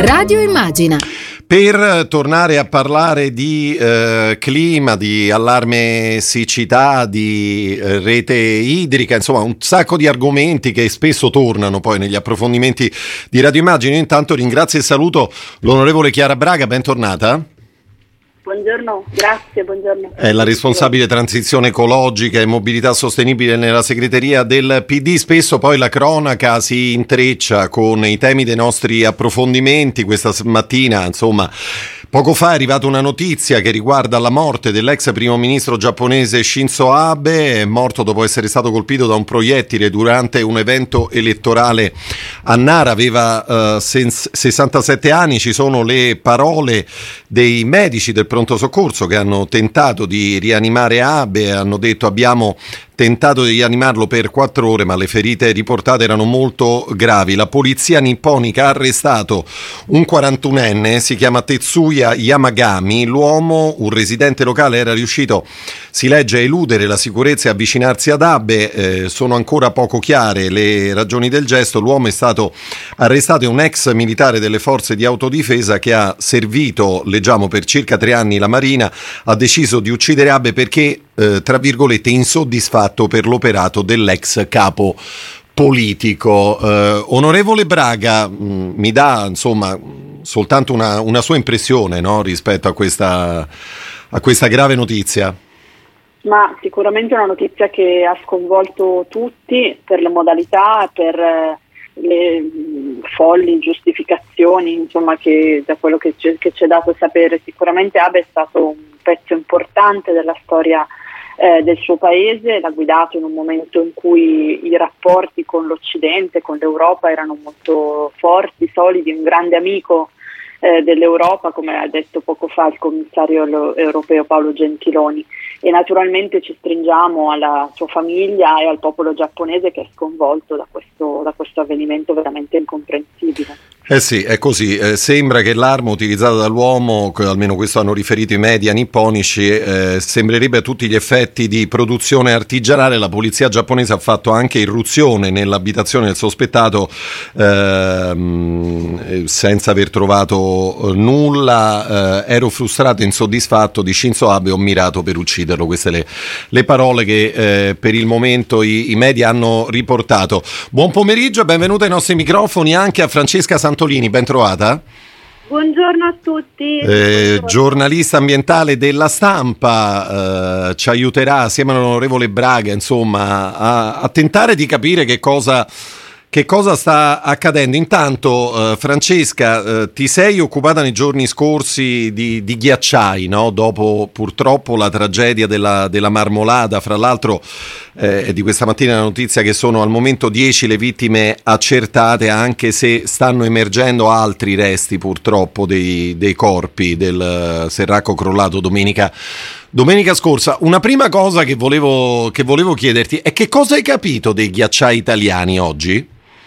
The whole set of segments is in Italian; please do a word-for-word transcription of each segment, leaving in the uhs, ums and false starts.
Radio Immagina. Per tornare a parlare di eh, clima, di allarme siccità, di eh, rete idrica, insomma un sacco di argomenti che spesso tornano poi negli approfondimenti di Radio Immagina. Io intanto ringrazio e saluto l'onorevole Chiara Braga, bentornata. Buongiorno, grazie, buongiorno. È la responsabile transizione ecologica e mobilità sostenibile nella segreteria del P D. Spesso poi la cronaca si intreccia con i temi dei nostri approfondimenti. Questa mattina, insomma, poco fa è arrivata una notizia che riguarda la morte dell'ex primo ministro giapponese Shinzo Abe, è morto dopo essere stato colpito da un proiettile durante un evento elettorale a Nara, aveva uh, sessantasette anni. Ci sono le parole dei medici del pronto soccorso che hanno tentato di rianimare Abe, hanno detto abbiamo tentato di rianimarlo per quattro ore ma le ferite riportate erano molto gravi. La polizia nipponica ha arrestato un quarantunenne, si chiama Tetsuya Yamagami. L'uomo, un residente locale, era riuscito, si legge, a eludere la sicurezza e avvicinarsi ad Abe. Eh, sono ancora poco chiare le ragioni del gesto. L'uomo è stato arrestato, è un ex militare delle forze di autodifesa che ha servito, leggiamo, per circa tre anni la Marina. Ha deciso di uccidere Abe perché eh, tra virgolette insoddisfatto per l'operato dell'ex capo politico. Eh, onorevole Braga, mh, mi dà insomma soltanto una, una sua impressione, no, rispetto a questa, a questa grave notizia. Ma sicuramente è una notizia che ha sconvolto tutti per le modalità, per eh, le folli giustificazioni, insomma, che da quello che c'è, che c'è dato sapere. Sicuramente Abe è stato un pezzo importante della storia eh, del suo paese, l'ha guidato in un momento in cui i rapporti con l'Occidente, con l'Europa erano molto forti, solidi, un grande amico eh, dell'Europa, come ha detto poco fa il commissario europeo Paolo Gentiloni. E naturalmente ci stringiamo alla sua famiglia e al popolo giapponese che è sconvolto da questo, da questo avvenimento veramente incomprensibile. Eh sì, è così. Eh, sembra che l'arma utilizzata dall'uomo, almeno questo hanno riferito i media nipponici, eh, sembrerebbe a tutti gli effetti di produzione artigianale. La polizia giapponese ha fatto anche irruzione nell'abitazione del sospettato ehm, senza aver trovato nulla. Eh, ero frustrato e insoddisfatto di Shinzo Abe, ho mirato per ucciderlo. Queste le, le parole che eh, per il momento i, i media hanno riportato. Buon pomeriggio e benvenuta ai nostri microfoni anche a Francesca Santolini, ben trovata. Buongiorno a tutti. Eh, giornalista ambientale della Stampa, eh, ci aiuterà assieme all'onorevole Braga, insomma, a, a tentare di capire che cosa Che cosa sta accadendo? Intanto, eh, Francesca, eh, ti sei occupata nei giorni scorsi di, di ghiacciai, no? Dopo purtroppo la tragedia della, della Marmolada. Fra l'altro eh, è di questa mattina la notizia che sono al momento dieci le vittime accertate, anche se stanno emergendo altri resti purtroppo dei, dei corpi del serracco crollato domenica Domenica scorsa. Una prima cosa che volevo, che volevo chiederti è che cosa hai capito dei ghiacciai italiani oggi?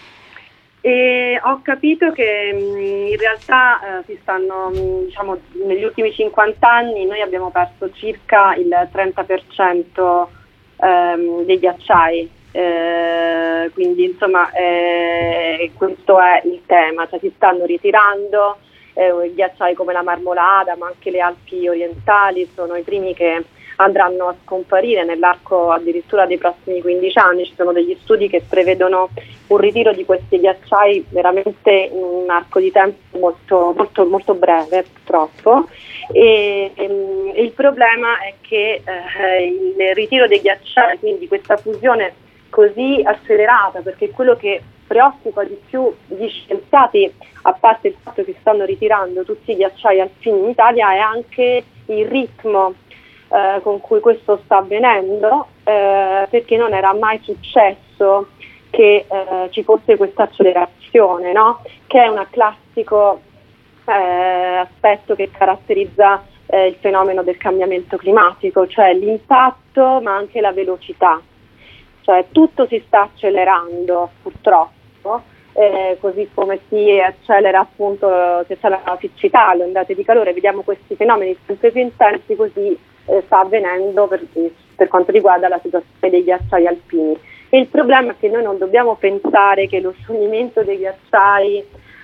E ho capito che mh, in realtà eh, si stanno, mh, diciamo, negli ultimi cinquanta anni noi abbiamo perso circa il trenta per cento ehm, dei ghiacciai, eh, quindi insomma eh, questo è il tema, cioè si stanno ritirando eh, ghiacciai come la Marmolada, ma anche le Alpi orientali sono i primi che andranno a scomparire nell'arco addirittura dei prossimi quindici anni. Ci sono degli studi che prevedono un ritiro di questi ghiacciai veramente in un arco di tempo molto, molto, molto breve, purtroppo. E, e, e il problema è che eh, il ritiro dei ghiacciai, quindi questa fusione così accelerata, perché quello che preoccupa di più gli scienziati, a parte il fatto che stanno ritirando tutti i ghiacciai alpini in Italia, è anche il ritmo Eh, con cui questo sta avvenendo, eh, perché non era mai successo che eh, ci fosse questa accelerazione, no? Che è un classico eh, aspetto che caratterizza eh, il fenomeno del cambiamento climatico, cioè l'impatto ma anche la velocità, cioè tutto si sta accelerando purtroppo, eh, così come si accelera appunto si accelera la siccità, le ondate di calore, vediamo questi fenomeni sempre più intensi, così eh, sta avvenendo per, per quanto riguarda la situazione dei ghiacciai alpini. E il problema è che noi non dobbiamo pensare che lo scioglimento dei ghiacciai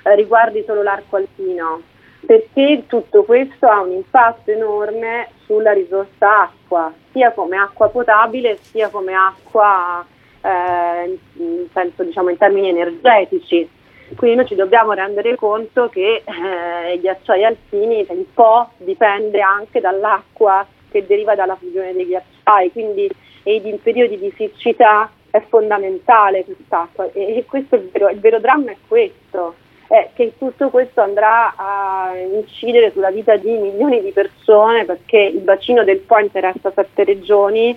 eh, riguardi solo l'arco alpino, perché tutto questo ha un impatto enorme sulla risorsa acqua, sia come acqua potabile sia come acqua, eh, penso diciamo in termini energetici. Quindi noi ci dobbiamo rendere conto che eh, i ghiacciai alpini un po' dipende anche dall'acqua che deriva dalla fusione dei ghiacciai, quindi ed in periodi di siccità è fondamentale quest'acqua, e, e questo è il vero, il vero dramma è questo, è che tutto questo andrà a incidere sulla vita di milioni di persone, perché il bacino del Po interessa sette regioni.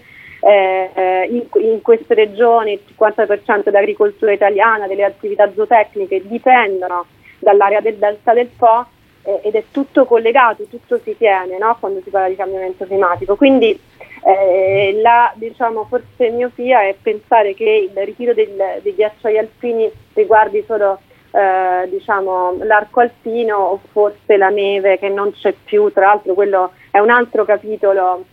Eh, in, in queste regioni il cinquanta per cento dell'agricoltura italiana, delle attività zootecniche dipendono dall'area del delta del Po, eh, ed è tutto collegato, tutto si tiene, no? Quando si parla di cambiamento climatico. Quindi eh, la diciamo forse miopia è pensare che il ritiro del, dei ghiacciai alpini riguardi solo eh, diciamo l'arco alpino o forse la neve che non c'è più. Tra l'altro quello è un altro capitolo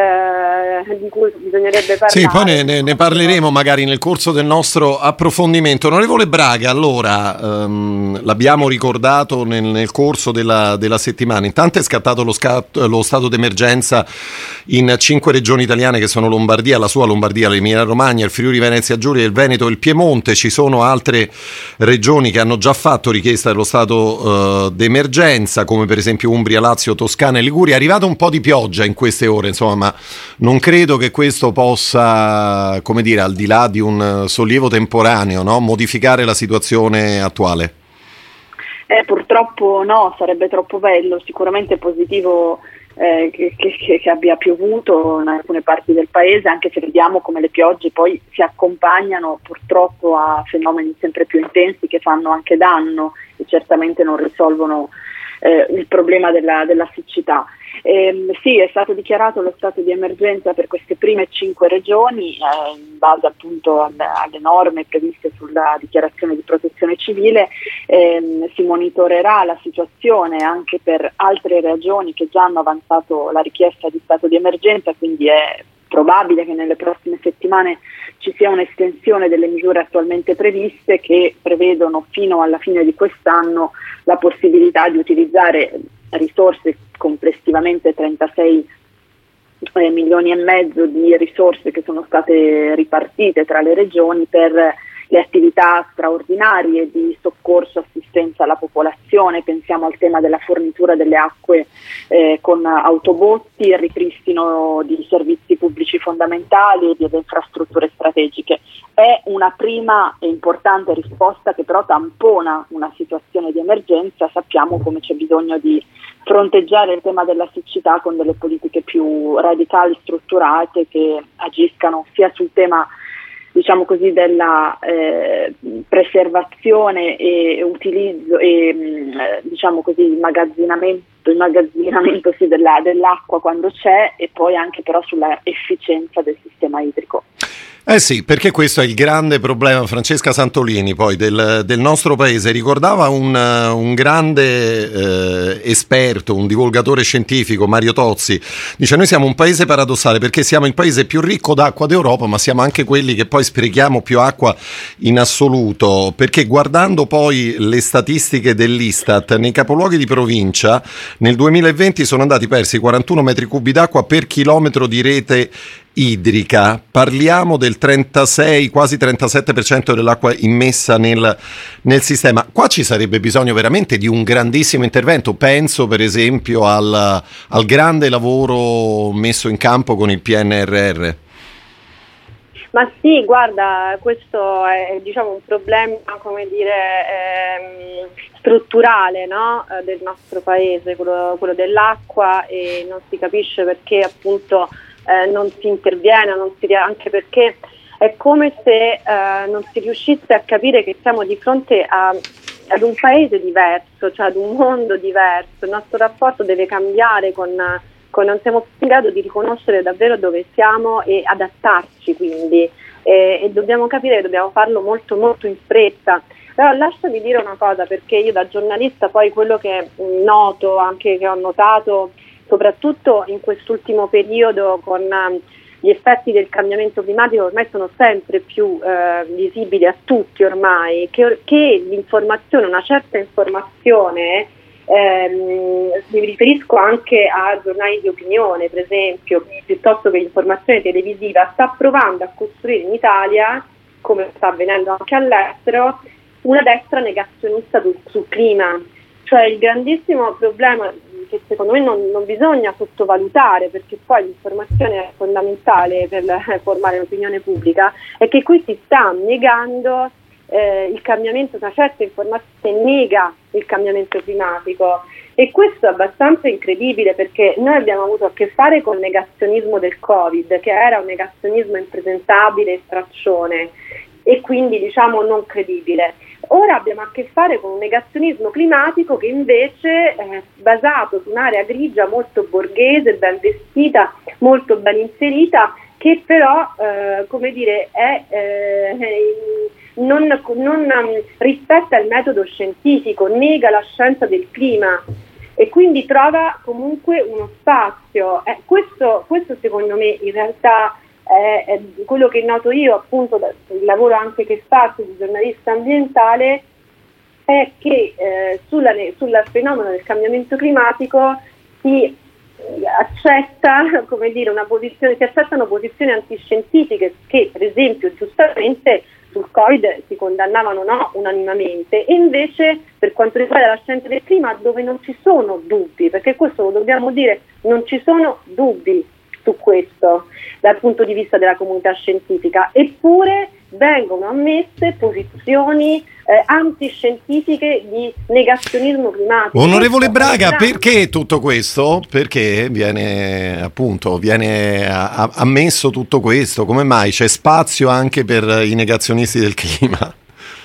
Eh, di cui bisognerebbe parlare. Sì, poi ne, ne, ne parleremo magari nel corso del nostro approfondimento. Onorevole Braga, allora ehm, l'abbiamo ricordato nel, nel corso della, della settimana, intanto è scattato lo, scat, lo stato d'emergenza in cinque regioni italiane che sono Lombardia, la sua Lombardia, l'Emilia Romagna, il Friuli Venezia Giulia, il Veneto e il Piemonte. Ci sono altre regioni che hanno già fatto richiesta dello stato eh, d'emergenza, come per esempio Umbria, Lazio, Toscana e Liguria. È arrivata un po' di pioggia in queste ore, insomma, ma non credo che questo possa, come dire, al di là di un sollievo temporaneo, no, modificare la situazione attuale. Eh, purtroppo no, sarebbe troppo bello. Sicuramente è positivo eh, che, che, che abbia piovuto in alcune parti del paese, anche se vediamo come le piogge poi si accompagnano purtroppo a fenomeni sempre più intensi che fanno anche danno e certamente non risolvono eh, il problema della, della siccità. Eh, sì, è stato dichiarato lo stato di emergenza per queste prime cinque regioni eh, in base appunto alle, alle norme previste sulla dichiarazione di protezione civile. Eh, si monitorerà la situazione anche per altre regioni che già hanno avanzato la richiesta di stato di emergenza, quindi è probabile che nelle prossime settimane ci sia un'estensione delle misure attualmente previste, che prevedono fino alla fine di quest'anno la possibilità di utilizzare risorse, complessivamente trentasei eh, milioni e mezzo di risorse che sono state ripartite tra le regioni per le attività straordinarie di soccorso e assistenza alla popolazione. Pensiamo al tema della fornitura delle acque eh, con autobotti, il ripristino di servizi pubblici fondamentali e di infrastrutture strategiche. È una prima e importante risposta che però tampona una situazione di emergenza. Sappiamo come c'è bisogno di fronteggiare il tema della siccità con delle politiche più radicali, strutturate, che agiscano sia sul tema, diciamo così, della eh, preservazione e utilizzo e mh, diciamo così immagazzinamento, immagazzinamento sì, della, dell'acqua quando c'è, e poi anche però sulla efficienza del sistema idrico. Eh sì, perché questo è il grande problema. Francesca Santolini poi del, del nostro paese ricordava un, un grande eh, esperto, un divulgatore scientifico, Mario Tozzi. Dice: noi siamo un paese paradossale perché siamo il paese più ricco d'acqua d'Europa, ma siamo anche quelli che poi sprechiamo più acqua in assoluto, perché guardando poi le statistiche dell'Istat, nei capoluoghi di provincia nel duemilaventi sono andati persi quarantuno metri cubi d'acqua per chilometro di rete idrica. Parliamo del trentasei, quasi trentasette per cento dell'acqua immessa nel, nel sistema. Qua ci sarebbe bisogno veramente di un grandissimo intervento. Penso per esempio al, al grande lavoro messo in campo con il P N R R. Ma sì, guarda, questo è diciamo un problema, come dire, ehm, strutturale, no? eh, del nostro paese, quello, quello dell'acqua, e non si capisce perché appunto Eh, non si interviene, non si, anche perché è come se eh, non si riuscisse a capire che siamo di fronte a, ad un paese diverso, cioè ad un mondo diverso. Il nostro rapporto deve cambiare, con, con non siamo più in grado di riconoscere davvero dove siamo e adattarci, quindi e, e dobbiamo capire che dobbiamo farlo molto molto in fretta. Però lasciami dire una cosa, perché io da giornalista poi quello che noto, anche che ho notato soprattutto in quest'ultimo periodo con gli effetti del cambiamento climatico ormai sono sempre più eh, visibili a tutti ormai, che, che l'informazione, una certa informazione, ehm, mi riferisco anche a giornali di opinione per esempio, piuttosto che l'informazione televisiva, sta provando a costruire in Italia, come sta avvenendo anche all'estero, una destra negazionista sul, sul clima. Cioè il grandissimo problema che secondo me non, non bisogna sottovalutare, perché poi l'informazione è fondamentale per formare l'opinione pubblica, è che qui si sta negando eh, il cambiamento, una certa informazione nega il cambiamento climatico, e questo è abbastanza incredibile, perché noi abbiamo avuto a che fare con il negazionismo del Covid, che era un negazionismo impresentabile e straccione e quindi diciamo non credibile. Ora abbiamo a che fare con un negazionismo climatico che invece è basato su un'area grigia molto borghese, ben vestita, molto ben inserita, che però eh, come dire è eh, non, non rispetta il metodo scientifico, nega la scienza del clima e quindi trova comunque uno spazio. Eh, questo, questo secondo me in realtà è, è quello che noto io, appunto, il lavoro anche che faccio di giornalista ambientale, è che eh, sulla, sul fenomeno del cambiamento climatico si accetta, come dire, una posizione, si accettano posizioni antiscientifiche che per esempio giustamente sul Covid si condannavano no unanimemente, e invece per quanto riguarda la scienza del clima, dove non ci sono dubbi, perché questo lo dobbiamo dire, non ci sono dubbi su questo dal punto di vista della comunità scientifica, eppure vengono ammesse posizioni eh, antiscientifiche di negazionismo climatico. Onorevole Braga, perché tutto questo? Perché viene appunto viene a, a, ammesso tutto questo? Come mai c'è spazio anche per i negazionisti del clima?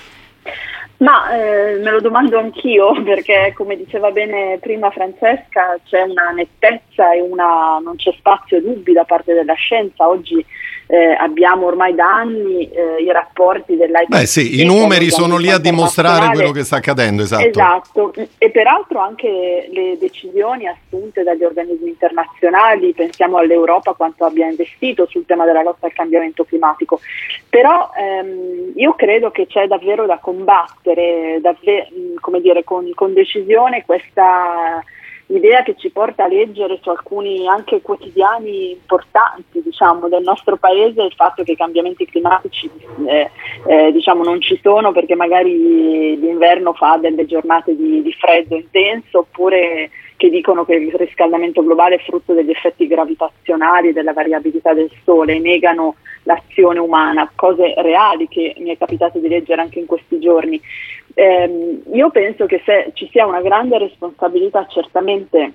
Ma eh, me lo domando anch'io, perché come diceva bene prima Francesca, c'è una nettezza e una non c'è spazio ai dubbi da parte della scienza. Oggi eh, abbiamo ormai da anni eh, i rapporti dell'I P C C. Beh sì, i numeri sono lì a dimostrare quello che sta accadendo, esatto. Esatto, e peraltro anche le decisioni assunte dagli organismi internazionali, pensiamo all'Europa quanto abbia investito sul tema della lotta al cambiamento climatico. Però ehm, io credo che c'è davvero da combattere, davvero, come dire, con, con decisione questa idea che ci porta a leggere su alcuni anche quotidiani importanti, diciamo, del nostro paese, il fatto che i cambiamenti climatici eh, eh, diciamo non ci sono perché magari l'inverno fa delle giornate di, di freddo intenso, oppure che dicono che il riscaldamento globale è frutto degli effetti gravitazionali, della variabilità del sole, e negano l'azione umana, cose reali che mi è capitato di leggere anche in questi giorni. Eh, io penso che se ci sia una grande responsabilità certamente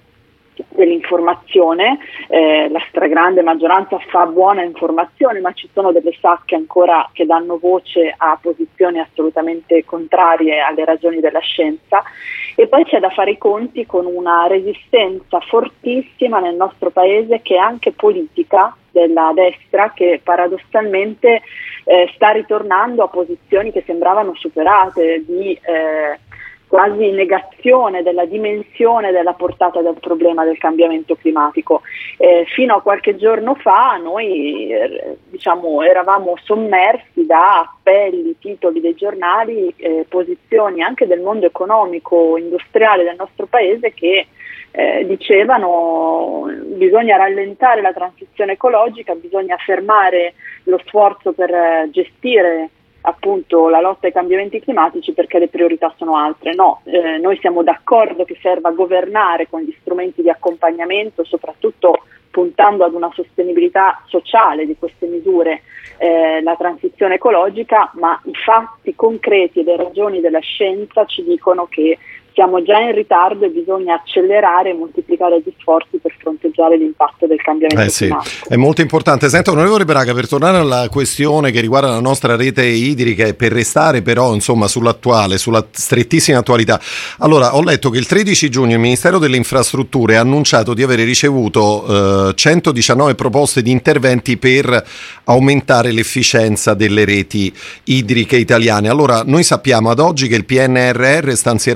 dell'informazione, eh, la stragrande maggioranza fa buona informazione, ma ci sono delle sacche ancora che danno voce a posizioni assolutamente contrarie alle ragioni della scienza, e poi c'è da fare i conti con una resistenza fortissima nel nostro paese, che è anche politica, della destra, che paradossalmente eh, sta ritornando a posizioni che sembravano superate, di eh, quasi negazione della dimensione della portata del problema del cambiamento climatico. Eh, fino a qualche giorno fa noi eh, diciamo eravamo sommersi da appelli, titoli dei giornali, eh, posizioni anche del mondo economico industriale del nostro paese che Eh, dicevano bisogna rallentare la transizione ecologica, bisogna fermare lo sforzo per eh, gestire appunto la lotta ai cambiamenti climatici perché le priorità sono altre. No, eh, noi siamo d'accordo che serva governare con gli strumenti di accompagnamento, soprattutto puntando ad una sostenibilità sociale di queste misure, eh, la transizione ecologica, ma i fatti concreti e le ragioni della scienza ci dicono che siamo già in ritardo e bisogna accelerare e moltiplicare gli sforzi per fronteggiare l'impatto del cambiamento eh sì, climatico. È molto importante. Senta, onorevole Braga, per tornare alla questione che riguarda la nostra rete idrica e per restare però insomma sull'attuale, sulla strettissima attualità. Allora, ho letto che il tredici giugno il Ministero delle Infrastrutture ha annunciato di avere ricevuto eh, centodiciannove proposte di interventi per aumentare l'efficienza delle reti idriche italiane. Allora, noi sappiamo ad oggi che il P N R R stanzierà un totale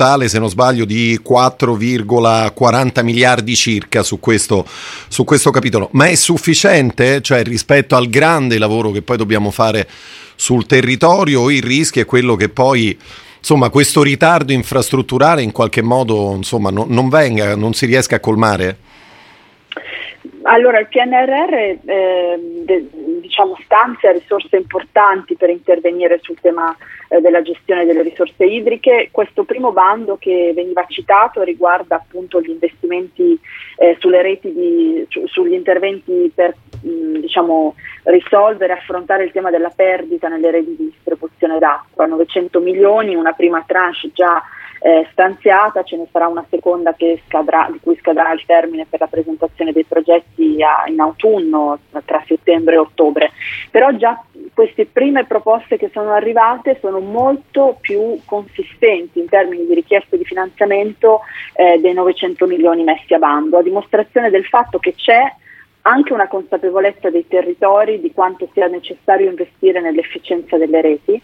totale, se non sbaglio, di quattro virgola quaranta miliardi circa su questo, su questo capitolo. Ma è sufficiente? Cioè, rispetto al grande lavoro che poi dobbiamo fare sul territorio, o il rischio è quello che poi, insomma, questo ritardo infrastrutturale in qualche modo, insomma, no, non venga, non si riesca a colmare? Allora, il P N R R eh, de, diciamo stanzia risorse importanti per intervenire sul tema eh, della gestione delle risorse idriche. Questo primo bando che veniva citato riguarda appunto gli investimenti eh, sulle reti, di, su, sugli interventi per mh, diciamo risolvere e affrontare il tema della perdita nelle reti di distribuzione d'acqua. novecento milioni, una prima tranche già Eh, stanziata, ce ne sarà una seconda che scadrà, di cui scadrà il termine per la presentazione dei progetti a, in autunno, tra settembre e ottobre. Però già queste prime proposte che sono arrivate sono molto più consistenti in termini di richieste di finanziamento eh, dei novecento milioni messi a bando, a dimostrazione del fatto che c'è anche una consapevolezza dei territori di quanto sia necessario investire nell'efficienza delle reti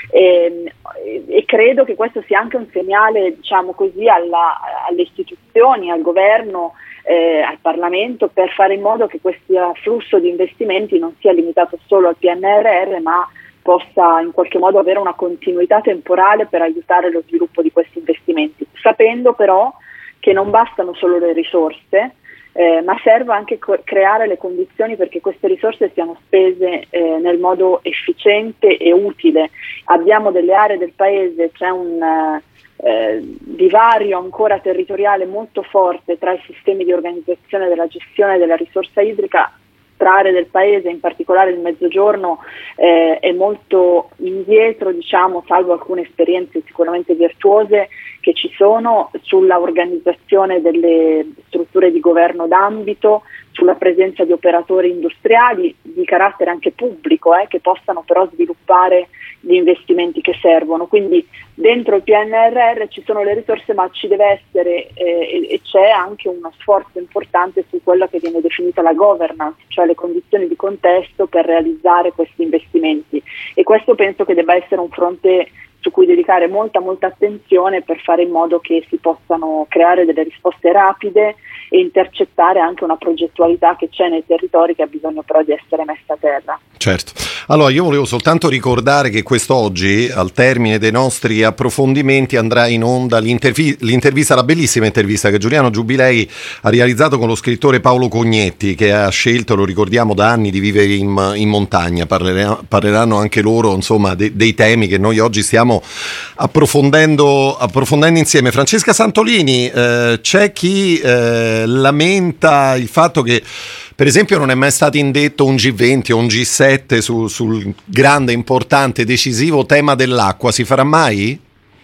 e, e credo che questo sia anche un segnale, diciamo così, alla, alle istituzioni, al governo, eh, al Parlamento, per fare in modo che questo flusso di investimenti non sia limitato solo al P N R R, ma possa in qualche modo avere una continuità temporale per aiutare lo sviluppo di questi investimenti, sapendo però che non bastano solo le risorse, Eh, ma serve anche co- creare le condizioni perché queste risorse siano spese eh, nel modo efficiente e utile. Abbiamo delle aree del paese, c'è un eh, divario ancora territoriale molto forte tra i sistemi di organizzazione della gestione della risorsa idrica. Tra aree del paese, in particolare il Mezzogiorno, eh, è molto indietro, diciamo, salvo alcune esperienze sicuramente virtuose che ci sono sulla organizzazione delle strutture di governo d'ambito, sulla presenza di operatori industriali di carattere anche pubblico, eh, che possano però sviluppare gli investimenti che servono. Quindi dentro il P N R R ci sono le risorse, ma ci deve essere eh, e c'è anche uno sforzo importante su quella che viene definita la governance, cioè le condizioni di contesto per realizzare questi investimenti, e questo penso che debba essere un fronte su cui dedicare molta molta attenzione per fare in modo che si possano creare delle risposte rapide e intercettare anche una progettualità che c'è nei territori, che ha bisogno però di essere messa a terra. Certo. Allora io volevo soltanto ricordare che quest'oggi, al termine dei nostri approfondimenti, andrà in onda l'intervi- l'intervista, la bellissima intervista che Giuliano Giubilei ha realizzato con lo scrittore Paolo Cognetti, che ha scelto, lo ricordiamo, da anni di vivere in, in montagna. Parlere- parleranno anche loro, insomma, de- dei temi che noi oggi stiamo approfondendo, approfondendo insieme. Francesca Santolini, eh, c'è chi eh, lamenta il fatto che, per esempio, non è mai stato indetto un G venti o un G sette su, sul grande, importante, decisivo tema dell'acqua. Si farà mai?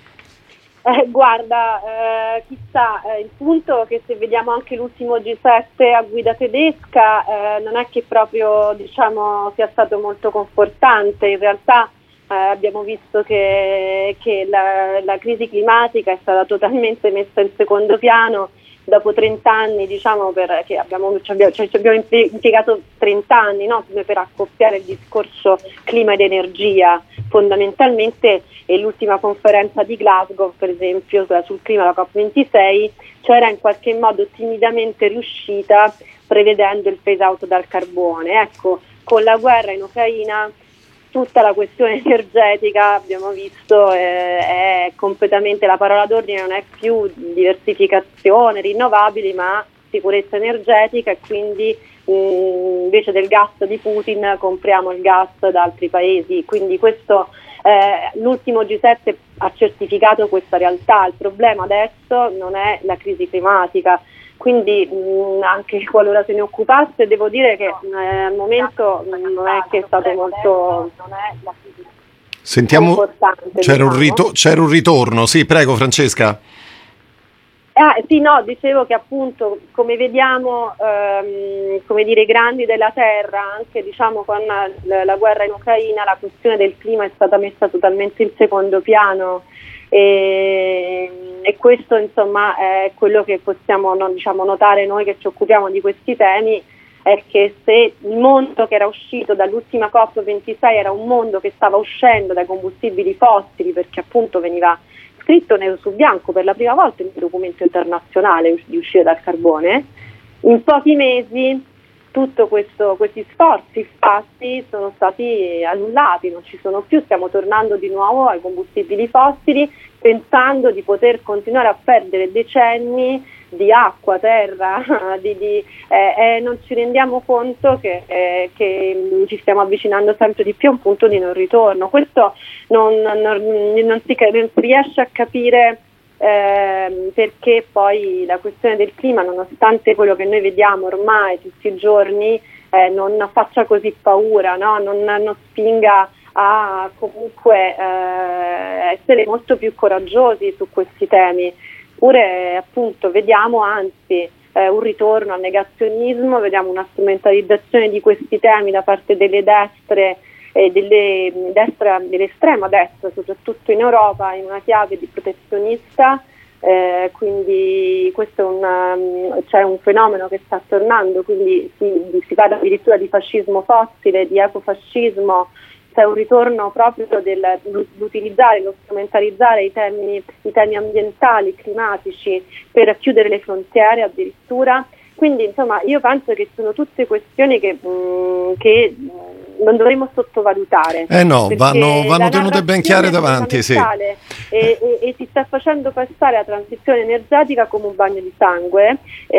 Eh, guarda, eh, chissà, eh, il punto è che se vediamo anche l'ultimo G sette a guida tedesca, eh, non è che proprio, diciamo, sia stato molto confortante. In realtà eh, abbiamo visto che, che la, la crisi climatica è stata totalmente messa in secondo piano dopo trenta anni, diciamo, per, che abbiamo, ci abbiamo, cioè, ci abbiamo impiegato trenta anni, no, per accoppiare il discorso clima ed energia fondamentalmente. E l'ultima conferenza di Glasgow, per esempio, sul clima, la COP ventisei, c'era in qualche modo timidamente riuscita, prevedendo il phase out dal carbone. Ecco, con la guerra in Ucraina tutta la questione energetica, abbiamo visto, eh, è completamente, la parola d'ordine non è più diversificazione, rinnovabili, ma sicurezza energetica, e quindi mh, invece del gas di Putin compriamo il gas da altri paesi. Quindi questo, eh, l'ultimo G sette ha certificato questa realtà. Il problema adesso non è la crisi climatica, quindi mh, anche qualora se ne occupasse, devo dire che eh, al momento mh, non è che è stato molto Sentiamo, importante. C'era, diciamo. un rito- c'era un ritorno, sì, prego Francesca. Ah, sì, no, dicevo che appunto, come vediamo, ehm, come dire, i grandi della terra, anche diciamo con la, la guerra in Ucraina, la questione del clima è stata messa totalmente in secondo piano. E, e questo insomma è quello che possiamo no, diciamo, notare noi che ci occupiamo di questi temi, è che se il mondo che era uscito dall'ultima COP ventisei era un mondo che stava uscendo dai combustibili fossili, perché appunto veniva scritto nero su bianco per la prima volta in un documento internazionale di uscire dal carbone. In pochi mesi tutto questo, questi sforzi fatti sono stati annullati, non ci sono più, stiamo tornando di nuovo ai combustibili fossili pensando di poter continuare a perdere decenni di acqua, terra, di, di, eh, eh, non ci rendiamo conto che, eh, che ci stiamo avvicinando sempre di più a un punto di non ritorno. Questo non, non, non, si, non si riesce a capire eh, perché poi la questione del clima, nonostante quello che noi vediamo ormai tutti i giorni, eh, non faccia così paura, no? non, non spinga a comunque eh, essere molto più coraggiosi su questi temi. Oppure appunto vediamo anzi eh, un ritorno al negazionismo, vediamo una strumentalizzazione di questi temi da parte delle destre e delle destra, dell'estrema destra, soprattutto in Europa, in una chiave di protezionista, eh, quindi questo è una, c'è un fenomeno che sta tornando, quindi si, si parla addirittura di fascismo fossile, di ecofascismo. C'è un ritorno proprio dell'utilizzare, lo strumentalizzare i temi, i temi ambientali, climatici per chiudere le frontiere addirittura. Quindi insomma io penso che sono tutte questioni che, mh, che non dovremmo sottovalutare. Eh no, vanno, vanno tenute ben chiare davanti, sì. E, e, e si sta facendo passare la transizione energetica come un bagno di sangue.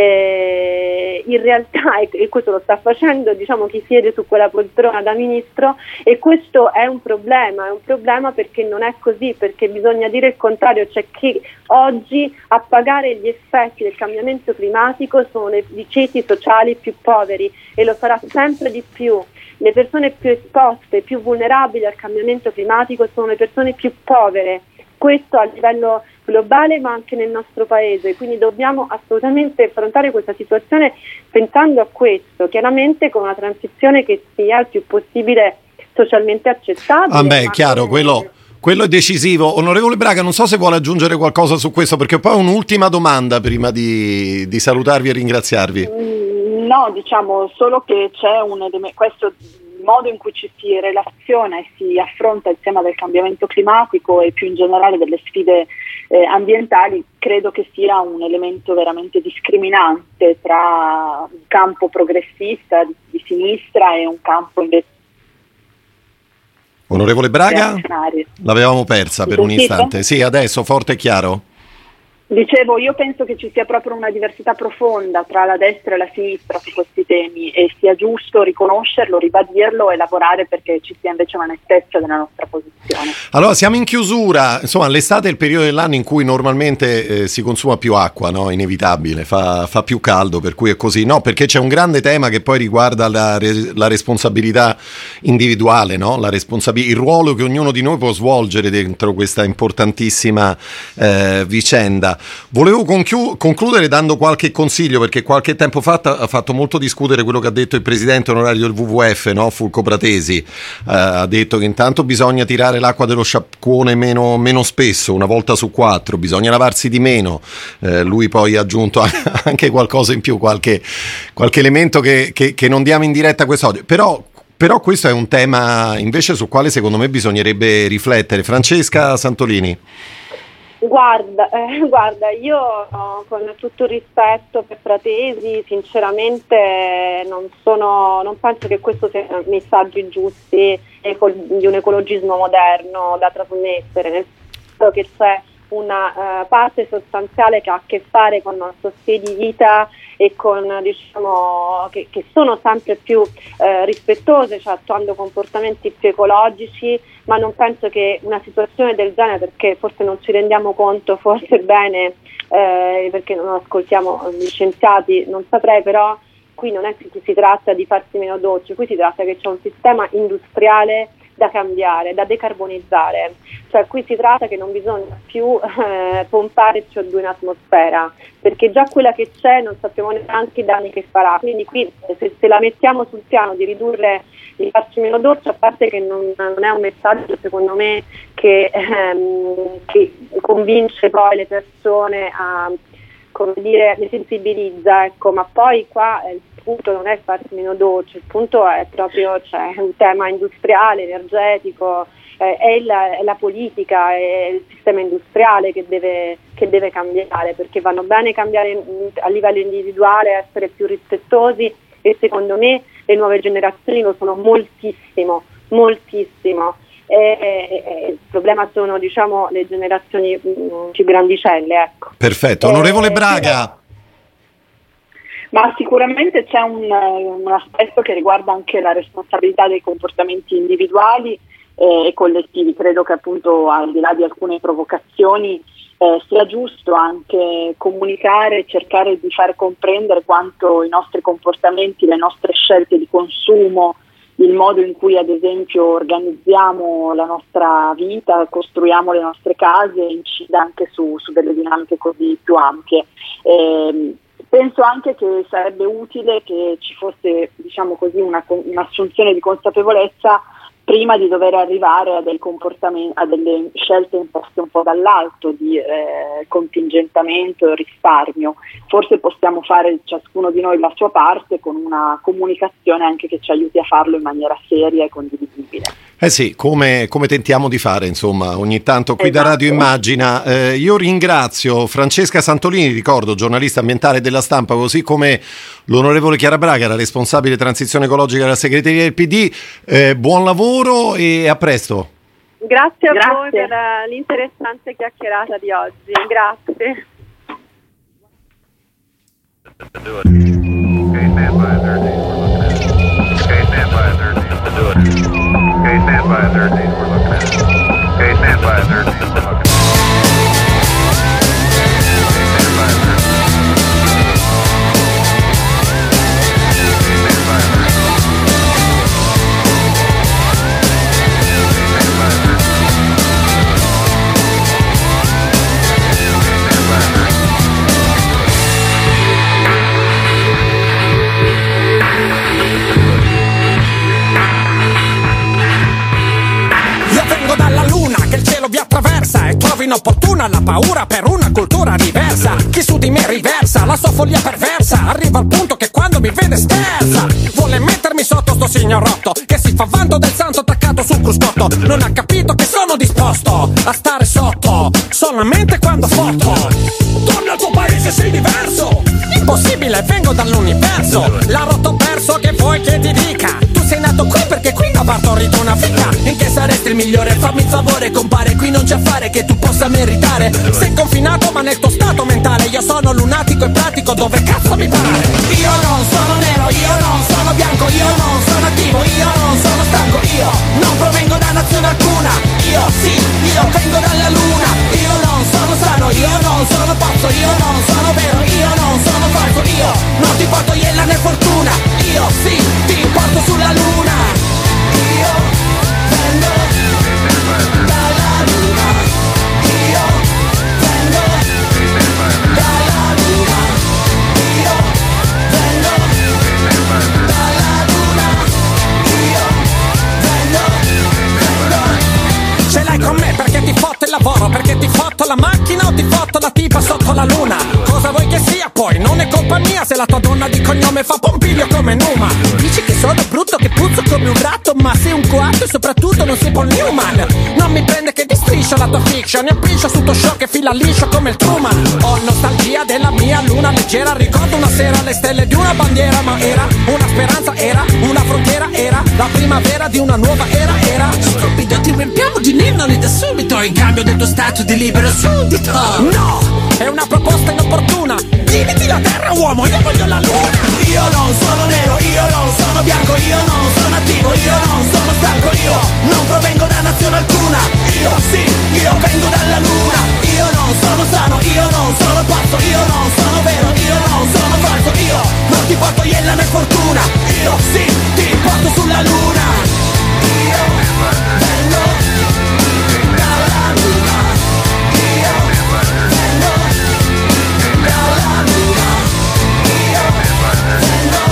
Eh, in realtà, e questo lo sta facendo diciamo chi siede su quella poltrona da ministro, e questo è un problema, è un problema perché non è così, perché bisogna dire il contrario, cioè che oggi a pagare gli effetti del cambiamento climatico sono le i ceti sociali più poveri, e lo sarà sempre di più. Le persone più esposte, più vulnerabili al cambiamento climatico sono le persone più povere, questo a livello globale ma anche nel nostro paese, quindi dobbiamo assolutamente affrontare questa situazione pensando a questo, chiaramente con una transizione che sia il più possibile socialmente accettabile. Ah beh, chiaro, quello... Quello è decisivo. Onorevole Braga, non so se vuole aggiungere qualcosa su questo, perché poi ho un'ultima domanda prima di, di salutarvi e ringraziarvi. No, diciamo solo che c'è un elemento, questo modo in cui ci si relaziona e si affronta il tema del cambiamento climatico e più in generale delle sfide eh, ambientali, credo che sia un elemento veramente discriminante tra un campo progressista di, di sinistra e un campo invece. Onorevole Braga, l'avevamo persa per un istante. Sì, adesso forte e chiaro. Dicevo, io penso che ci sia proprio una diversità profonda tra la destra e la sinistra su questi temi, e sia giusto riconoscerlo, ribadirlo e lavorare perché ci sia invece una nettezza della nostra posizione. Allora, siamo in chiusura. Insomma, l'estate è il periodo dell'anno in cui normalmente eh, si consuma più acqua, no? Inevitabile, fa, fa più caldo, per cui è così. No, perché c'è un grande tema che poi riguarda la, la responsabilità individuale, no? La responsabil- il ruolo che ognuno di noi può svolgere dentro questa importantissima eh, vicenda. Volevo conchiu- concludere dando qualche consiglio, perché qualche tempo fa ha fatto molto discutere quello che ha detto il presidente onorario del W W F, no? Fulco Pratesi, eh, ha detto che intanto bisogna tirare l'acqua dello sciacquone meno, meno spesso, una volta su quattro, bisogna lavarsi di meno. Eh, lui poi ha aggiunto anche qualcosa in più, qualche, qualche elemento che, che, che non diamo in diretta quest'oggi, però Però questo è un tema invece sul quale secondo me bisognerebbe riflettere. Francesca Santolini. Guarda, eh, guarda, io con tutto il rispetto per Pratesi, sinceramente non sono, non penso che questo siano messaggi giusti di un ecologismo moderno da trasmettere, nel senso che c'è una uh, parte sostanziale che ha a che fare con il nostro stile di vita e con, diciamo, che, che sono sempre più eh, rispettose, cioè attuando comportamenti più ecologici, ma non penso che una situazione del genere, perché forse non ci rendiamo conto, forse bene, eh, perché non ascoltiamo gli scienziati, non saprei, però qui non è che si tratta di farsi meno docce, qui si tratta che c'è un sistema industriale da cambiare, da decarbonizzare, cioè qui si tratta che non bisogna più eh, pompare C O due in atmosfera, perché già quella che c'è non sappiamo neanche i danni che farà, quindi qui se, se la mettiamo sul piano di ridurre, di farci meno docce, a parte che non, non è un messaggio secondo me che, ehm, che convince poi le persone a, come dire, le sensibilizza, ecco, ma poi qua eh, il punto non è farsi meno docce, il punto è proprio, cioè, un tema industriale, energetico, eh, è, la, è la politica, è il sistema industriale che deve, che deve cambiare, perché vanno bene cambiare a livello individuale, essere più rispettosi, e secondo me le nuove generazioni lo sono moltissimo, moltissimo. E, e, e il problema sono, diciamo, le generazioni mh, più grandicelle, ecco. Perfetto, onorevole Eh, Braga. Ma sicuramente c'è un, un aspetto che riguarda anche la responsabilità dei comportamenti individuali eh, e collettivi. Credo che appunto, al di là di alcune provocazioni, eh, sia giusto anche comunicare e cercare di far comprendere quanto i nostri comportamenti, le nostre scelte di consumo, il modo in cui ad esempio organizziamo la nostra vita, costruiamo le nostre case, incida anche su, su delle dinamiche così più ampie. Eh, penso anche che sarebbe utile che ci fosse, diciamo così, una, un'assunzione di consapevolezza prima di dover arrivare a, del comportamenti, a delle scelte imposte un po' dall'alto di eh, contingentamento e risparmio. Forse possiamo fare ciascuno di noi la sua parte con una comunicazione anche che ci aiuti a farlo in maniera seria e condivisibile. Eh sì, come, come tentiamo di fare, insomma, ogni tanto qui Esatto. da Radio Immagina. Eh, io ringrazio Francesca Santolini, ricordo, giornalista ambientale della Stampa, così come l'onorevole Chiara Braga, la responsabile transizione ecologica della segreteria del P D. Eh, buon lavoro e a presto. Grazie a Grazie. voi per la- l'interessante chiacchierata di oggi. Grazie. Okay, stand by thirteen, we're looking at it. Okay, stand by thirteen, we'll do it. Okay, stand by thirteen, we're looking at it. Okay, stand by thirteen, we're looking at it. Okay, stand by thirteen. Okay, stand by thirteen. Okay, stand by thirteen. Okay, stand by thirteen. Io vengo dalla luna che il cielo vi attraversa e trovo inopportuna la paura per una cultura diversa. Chi su di me riversa la sua follia perversa, arriva al punto che quando mi vede sterza. Vuole mettermi sotto sto signor rotto che si fa vanto del santo attaccato sul cruscotto. Non ha capito che sono disposto a stare sotto solamente quando foto. Torna al tuo paese, sei diverso. Impossibile, vengo dall'universo. L'ha rotto perso, che vuoi che ti dica? Tu sei nato qui perché qui ho partorito una fica. In che saresti il migliore? Fammi il favore, compare, qui non c'è affare che tu possa meritare. Sei confinato ma nel tuo stato mentale. Io sono lunatico e pratico dove cazzo mi pare. Io non sono nero, io non sono bianco, io non sono attivo, io non sono stanco, io non provengo da nazione alcuna. Io sì, io vengo dalla luna. Io non sono sano, io non sono pazzo, io non sono vero, io non sono falso, io non ti porto iella né fortuna. Io sì, ti porto sulla luna. Io vengo dalla luna. Io vengo dalla luna. Io vengo dalla luna. Io vengo, vengo. Ce l'hai con me perché ti fotto il lavoro, perché ti fotto la macchina o ti fotto la tipa sotto la luna. Cosa vuoi che sia poi? Non è colpa mia se la tua donna di cognome fa Pompilio come Numa. Dici che sono brutto, che puzzo come un ratto, ma sei un coatto e soprattutto non sei Paul Newman. Non mi prende che ti striscio la tua fiction, ne appiccio su tuo show che fila liscio come il Truman. Ho nostalgia della mia luna leggera, ricordo una sera le stelle di una bandiera, ma era una speranza, era una frontiera, era la primavera di una nuova era, era. Stupido, ti riempiamo di ninnoli da subito in cambio del tuo stato di libero suddito. No, è una proposta inopportuna. Diviti la terra, uomo, io voglio la luna. Io non sono nero, io non sono bianco, io non sono attivo, io non sono stanco, io non provengo da nazione alcuna. Io sì, io vengo dalla luna. Io non sono sano, io non sono pazzo, io non sono vero, io non sono falso, io non ti porto iella né fortuna. Io sì, ti porto sulla luna. Io vengo dalla luna. Io vengo dalla luna. Io vengo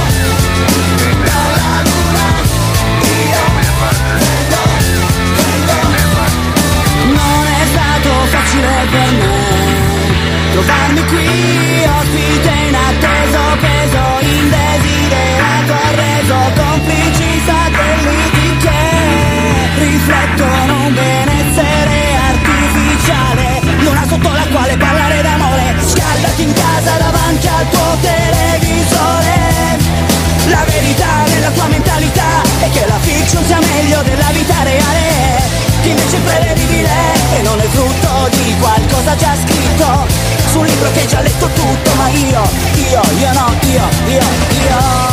dalla luna. Io vengo, vengo. Non è stato facile per me trovarmi qui, ospite inatteso, peso indesiderato, arreso, complici satelliti che riflettono un su un libro che hai già letto tutto, ma io, io, io no, io, io, io